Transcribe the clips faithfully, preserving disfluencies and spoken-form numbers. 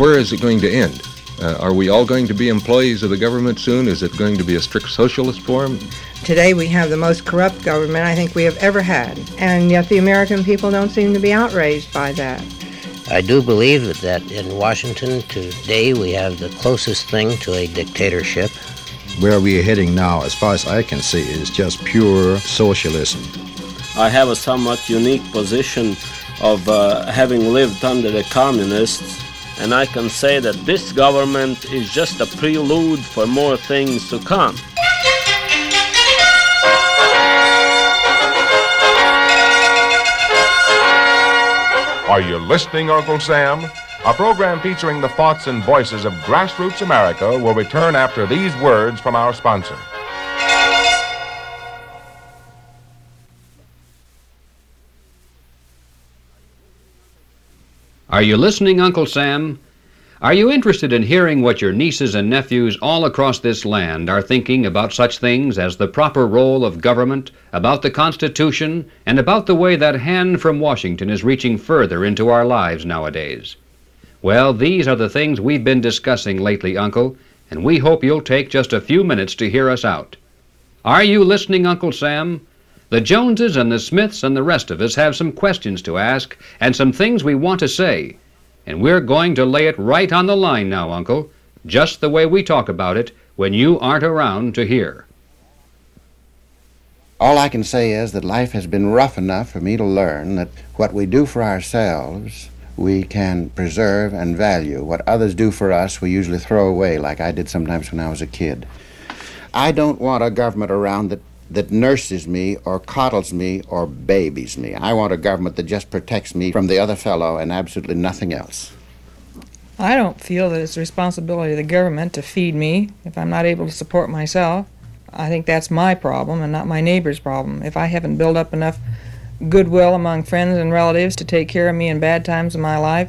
where is it going to end? Uh, are we all going to be employees of the government soon? Is it going to be a strict socialist form? Today we have the most corrupt government I think we have ever had, and yet the American people don't seem to be outraged by that. I do believe that in Washington today we have the closest thing to a dictatorship. Where we are heading now, as far as I can see, is just pure socialism. I have a somewhat unique position of uh, having lived under the communists, and I can say that this government is just a prelude for more things to come. Are you listening, Uncle Sam? A program featuring the thoughts and voices of grassroots America will return after these words from our sponsor. Are you listening, Uncle Sam? Are you interested in hearing what your nieces and nephews all across this land are thinking about such things as the proper role of government, about the Constitution, and about the way that hand from Washington is reaching further into our lives nowadays? Well, these are the things we've been discussing lately, Uncle, and we hope you'll take just a few minutes to hear us out. Are you listening, Uncle Sam? The Joneses and the Smiths and the rest of us have some questions to ask and some things we want to say. And we're going to lay it right on the line now, Uncle, just the way we talk about it when you aren't around to hear. All I can say is that life has been rough enough for me to learn that what we do for ourselves, we can preserve and value. What others do for us, we usually throw away, like I did sometimes when I was a kid. I don't want a government around that that nurses me or coddles me or babies me. I want a government that just protects me from the other fellow and absolutely nothing else. I don't feel that it's the responsibility of the government to feed me if I'm not able to support myself. I think that's my problem and not my neighbor's problem. If I haven't built up enough goodwill among friends and relatives to take care of me in bad times of my life,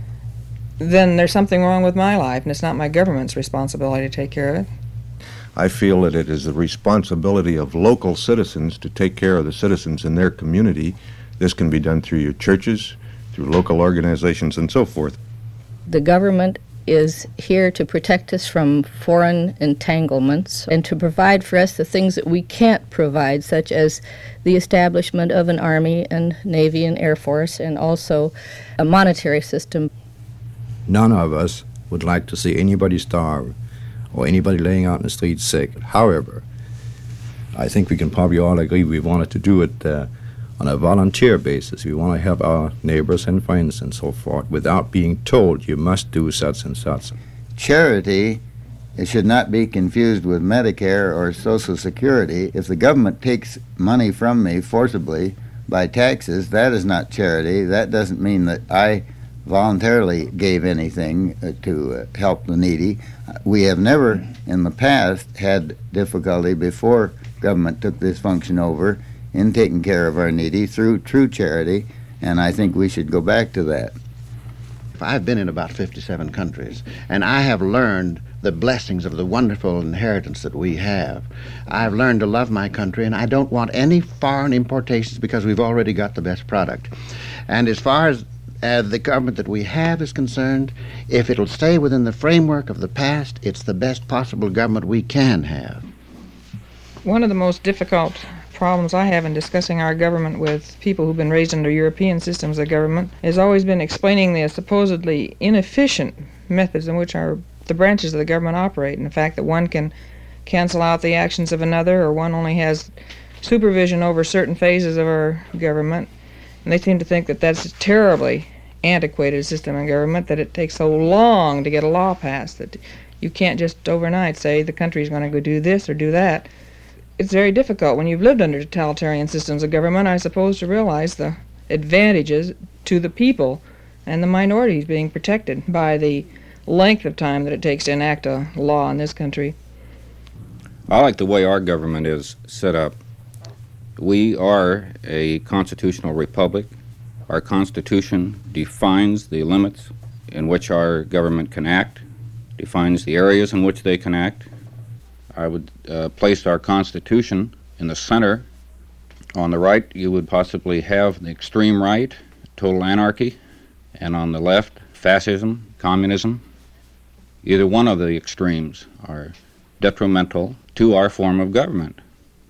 then there's something wrong with my life, and it's not my government's responsibility to take care of it. I feel that it is the responsibility of local citizens to take care of the citizens in their community. This can be done through your churches, through local organizations, and so forth. The government is here to protect us from foreign entanglements and to provide for us the things that we can't provide, such as the establishment of an Army and Navy and Air Force, and also a monetary system. None of us would like to see anybody starve or anybody laying out in the street sick. However, I think we can probably all agree we wanted to do it uh, on a volunteer basis. We want to help our neighbors and friends and so forth without being told you must do such and such. Charity, it should not be confused with Medicare or Social Security. If the government takes money from me forcibly by taxes, that is not charity. That doesn't mean that I voluntarily gave anything uh, to uh, help the needy. We have never in the past had difficulty before government took this function over in taking care of our needy through true charity, and I think we should go back to that. I've been in about fifty-seven countries, and I have learned the blessings of the wonderful inheritance that we have. I've learned to love my country, and I don't want any foreign importations because we've already got the best product. And as far as Uh, the government that we have is concerned, if it'll stay within the framework of the past, it's the best possible government we can have. One of the most difficult problems I have in discussing our government with people who've been raised under European systems of government has always been explaining the supposedly inefficient methods in which our the branches of the government operate, and the fact that one can cancel out the actions of another, or one only has supervision over certain phases of our government. And they seem to think that that's a terribly antiquated system of government, that it takes so long to get a law passed that you can't just overnight say the country's going to go do this or do that. It's very difficult when you've lived under totalitarian systems of government, I suppose, to realize the advantages to the people and the minorities being protected by the length of time that it takes to enact a law in this country. I like the way our government is set up. We are a constitutional republic. Our Constitution defines the limits in which our government can act, defines the areas in which they can act. I would uh, place our Constitution in the center. On the right, you would possibly have the extreme right, total anarchy, and on the left, fascism, communism, either one of the extremes are detrimental to our form of government.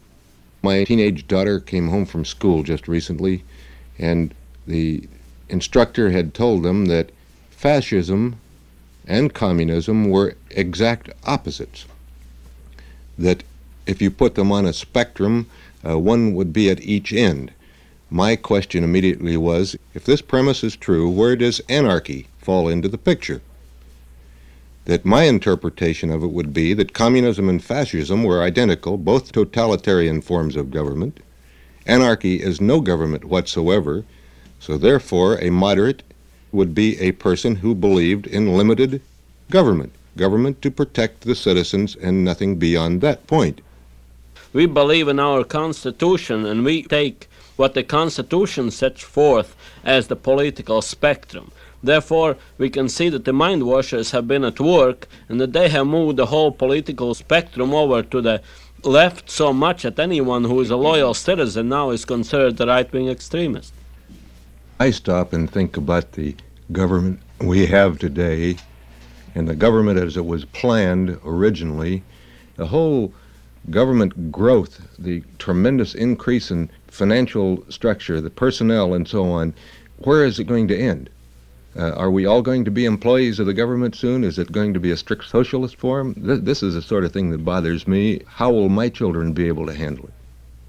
My teenage daughter came home from school just recently, and the instructor had told them that fascism and communism were exact opposites. That if you put them on a spectrum, uh, one would be at each end. My question immediately was, if this premise is true, where does anarchy fall into the picture? That my interpretation of it would be that communism and fascism were identical, both totalitarian forms of government. Anarchy is no government whatsoever, so therefore a moderate would be a person who believed in limited government, government to protect the citizens and nothing beyond that point. We believe in our Constitution, and we take what the Constitution sets forth as the political spectrum. Therefore, we can see that the mind washers have been at work and that they have moved the whole political spectrum over to the left so much that anyone who is a loyal citizen now is considered a right-wing extremist. I stop and think about the government we have today and the government as it was planned originally. The whole government growth, the tremendous increase in financial structure, the personnel and so on, where is it going to end? Uh, are we all going to be employees of the government soon? Is it going to be a strict socialist form? Th- this is the sort of thing that bothers me. How will my children be able to handle it?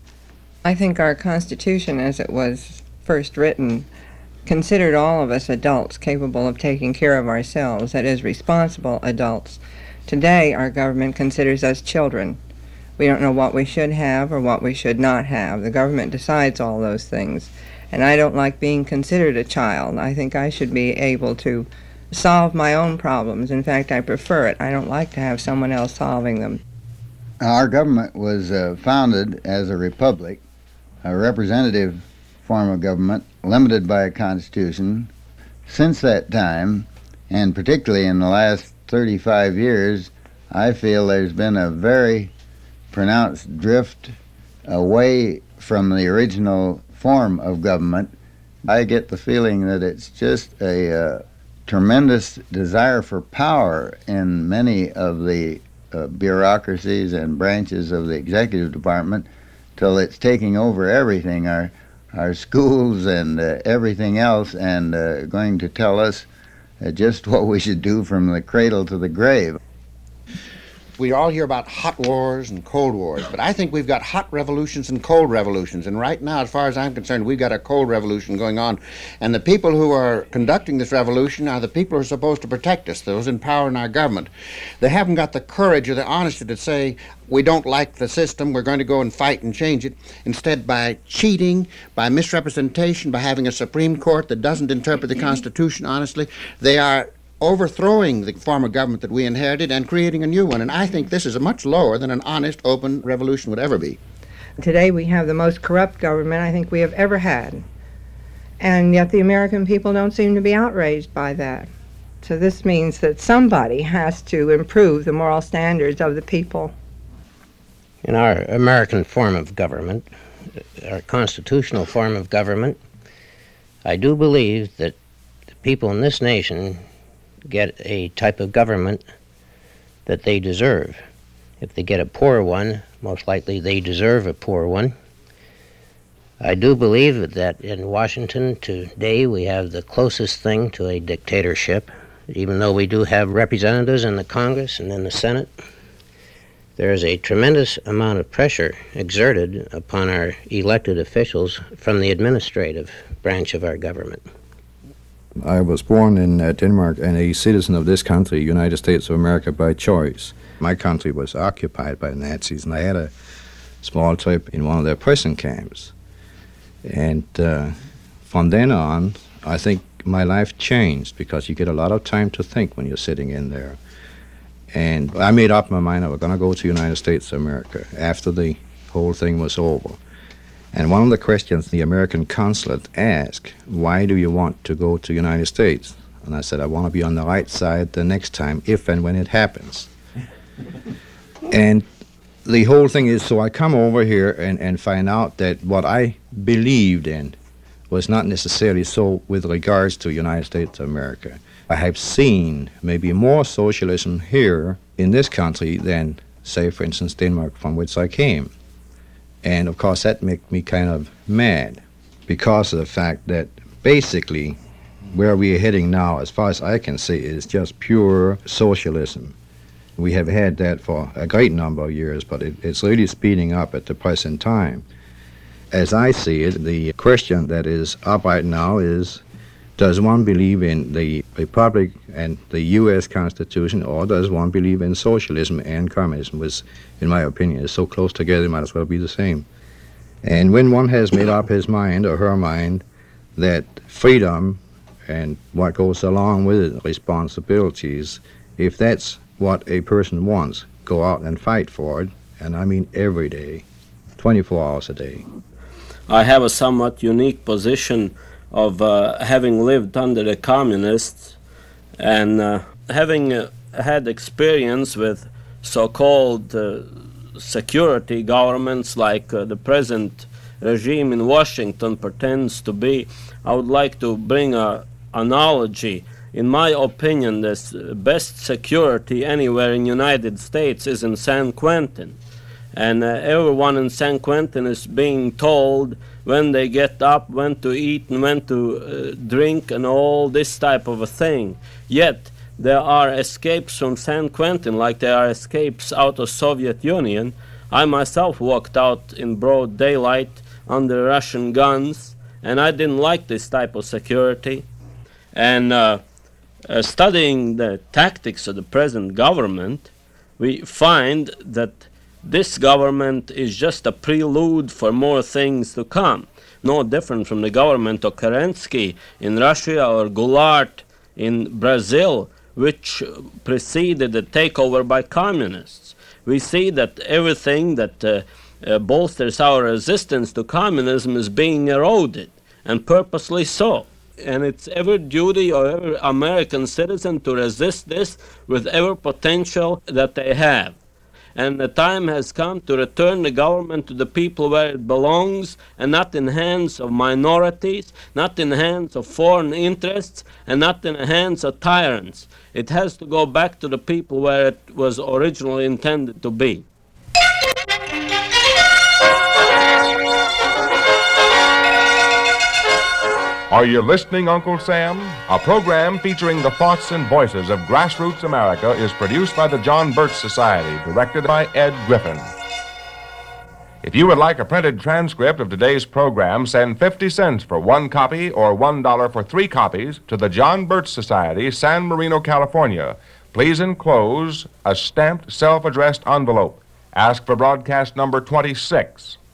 I think our Constitution, as it was first written, considered all of us adults capable of taking care of ourselves, that is, responsible adults. Today, our government considers us children. We don't know what we should have or what we should not have. The government decides all those things. And I don't like being considered a child. I think I should be able to solve my own problems. In fact, I prefer it. I don't like to have someone else solving them. Our government was uh, founded as a republic, a representative form of government, limited by a constitution. Since that time, and particularly in the last thirty-five years, I feel there's been a very pronounced drift away from the original form of government. I get the feeling that it's just a uh, tremendous desire for power in many of the uh, bureaucracies and branches of the executive department till it's taking over everything, our our schools and uh, everything else, and uh, going to tell us uh, just what we should do from the cradle to the grave. We all hear about hot wars and cold wars, but I think we've got hot revolutions and cold revolutions. And right now, as far as I'm concerned, we've got a cold revolution going on. And the people who are conducting this revolution are the people who are supposed to protect us, those in power in our government. They haven't got the courage or the honesty to say, we don't like the system, we're going to go and fight and change it. Instead, by cheating, by misrepresentation, by having a Supreme Court that doesn't interpret the Constitution honestly, they are overthrowing the form of government that we inherited and creating a new one. And I think this is a much lower than an honest, open revolution would ever be. Today we have the most corrupt government I think we have ever had. And yet the American people don't seem to be outraged by that. So this means that somebody has to improve the moral standards of the people. In our American form of government, our constitutional form of government, I do believe that the people in this nation get a type of government that they deserve. If they get a poor one, most likely they deserve a poor one. I do believe that in Washington today we have the closest thing to a dictatorship, even though we do have representatives in the Congress and in the Senate. There is a tremendous amount of pressure exerted upon our elected officials from the administrative branch of our government. I was born in uh, Denmark and a citizen of this country, United States of America, by choice. My country was occupied by the Nazis, and I had a small trip in one of their prison camps. And uh, from then on, I think my life changed because you get a lot of time to think when you're sitting in there. And I made up my mind I was going to go to the United States of America after the whole thing was over. And one of the questions the American consulate asked, why do you want to go to the United States? And I said, I want to be on the right side the next time, if and when it happens. And the whole thing is, so I come over here and, and find out that what I believed in was not necessarily so with regards to the United States of America. I have seen maybe more socialism here in this country than, say, for instance, Denmark, from which I came. And of course that makes me kind of mad because of the fact that basically where we are heading now, as far as I can see, is just pure socialism. We have had that for a great number of years, but it, it's really speeding up at the present time. As I see it, the question that is up right now is, does one believe in the Republic and the U S Constitution, or does one believe in socialism and communism, which, in my opinion, is so close together, it might as well be the same. And when one has made up his mind or her mind that freedom and what goes along with it, responsibilities, if that's what a person wants, go out and fight for it, and I mean every day, twenty-four hours a day. I have a somewhat unique position of uh, having lived under the communists and uh, having uh, had experience with so-called uh, security governments like uh, the present regime in Washington pretends to be. I would like to bring a analogy. In my opinion, the best security anywhere in the United States is in San Quentin. And uh, everyone in San Quentin is being told when they get up, when to eat and when to uh, drink and all this type of a thing. Yet there are escapes from San Quentin like there are escapes out of Soviet Union. I myself walked out in broad daylight under Russian guns, and I didn't like this type of security. And uh, uh, studying the tactics of the present government, we find that this government is just a prelude for more things to come. No different from the government of Kerensky in Russia or Goulart in Brazil, which preceded the takeover by communists. We see that everything that uh, uh, bolsters our resistance to communism is being eroded, and purposely so. And it's every duty of every American citizen to resist this with every potential that they have. And the time has come to return the government to the people where it belongs, and not in the hands of minorities, not in the hands of foreign interests, and not in the hands of tyrants. It has to go back to the people where it was originally intended to be. Are you listening, Uncle Sam? A program featuring the thoughts and voices of grassroots America is produced by the John Birch Society, directed by Ed Griffin. If you would like a printed transcript of today's program, send fifty cents for one copy or one dollar for three copies to the John Birch Society, San Marino, California. Please enclose a stamped, self-addressed envelope. Ask for broadcast number twenty-six.